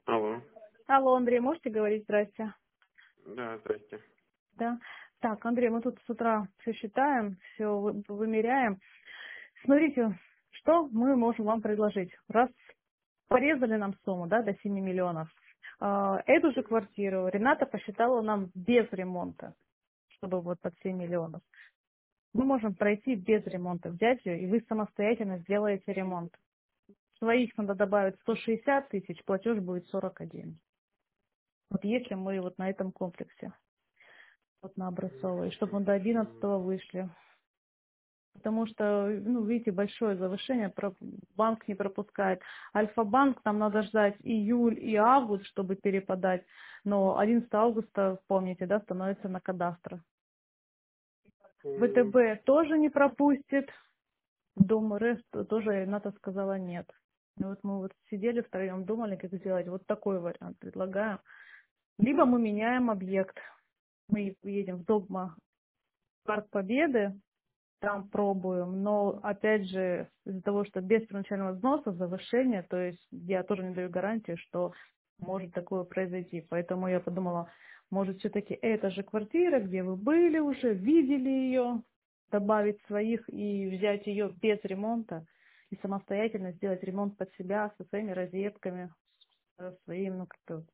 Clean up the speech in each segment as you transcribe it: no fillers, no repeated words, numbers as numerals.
Алло. Алло, Андрей, можете говорить? Здрасте. Да, здрасте. Да. Так, Андрей, мы тут с утра все считаем, все вымеряем. Смотрите, что мы можем вам предложить. Раз порезали нам сумму, да, до 7 миллионов, эту же квартиру Рената посчитала нам без ремонта, чтобы вот под 7 миллионов. Мы можем пройти без ремонта, взять ее, и вы самостоятельно сделаете ремонт. Своих надо добавить 160 тысяч, платеж будет 41. Вот если мы вот на этом комплексе. Вот на Образцовой, чтобы мы до 11 вышли. Потому что, ну, видите, большое завышение, банк не пропускает. Альфа-банк, нам надо ждать июль и август, чтобы перепадать. Но 11 августа, помните, да, становится на кадастро. М, ВТБ тоже не пропустит. Дом РФ тоже Ната сказала нет. И вот мы вот сидели втроем, думали, как сделать. Вот такой вариант предлагаем. Либо мы меняем объект. Мы едем в Догма Парк Победы, там пробуем, но опять же из-за того, что без первоначального взноса завышение, то есть я тоже не даю гарантии, что может такое произойти. Поэтому я подумала, может все-таки эта же квартира, где вы были уже, видели ее, добавить своих и взять ее без ремонта и самостоятельно сделать ремонт под себя со своими розетками, со своим, ну как-то,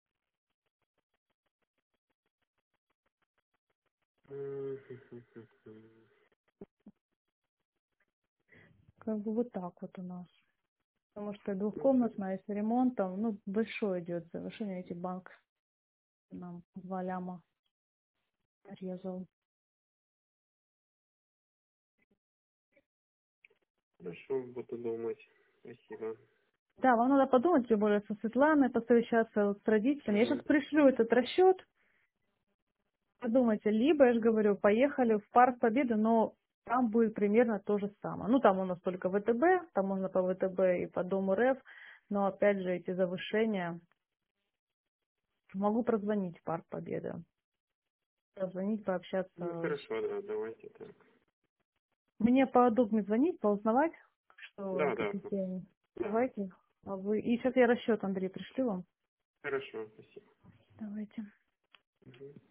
как бы вот так вот у нас. Потому что двухкомнатная с ремонтом, ну, большое идет завышение, эти банк нам 2 ляма резал. Хорошо, буду думать. Спасибо. Да, вам надо подумать, тем более со Светланой, посовещаться вот с родителями. Я сейчас Мгм. пришлю этот расчет, подумайте, либо, я же говорю, поехали в Парк Победы, но там будет примерно то же самое. Ну, там у нас только ВТБ, там можно по ВТБ и по Дому РФ, но опять же эти завышения. Могу прозвонить в Парк Победы, прозвонить, Ну, пообщаться. хорошо, да, давайте так. Мне поудобнее звонить, поузнавать, что Да, да, какие. да. Давайте. А вы... И сейчас я расчет, Андрей, пришлю вам. Хорошо, спасибо. Давайте. Мгм.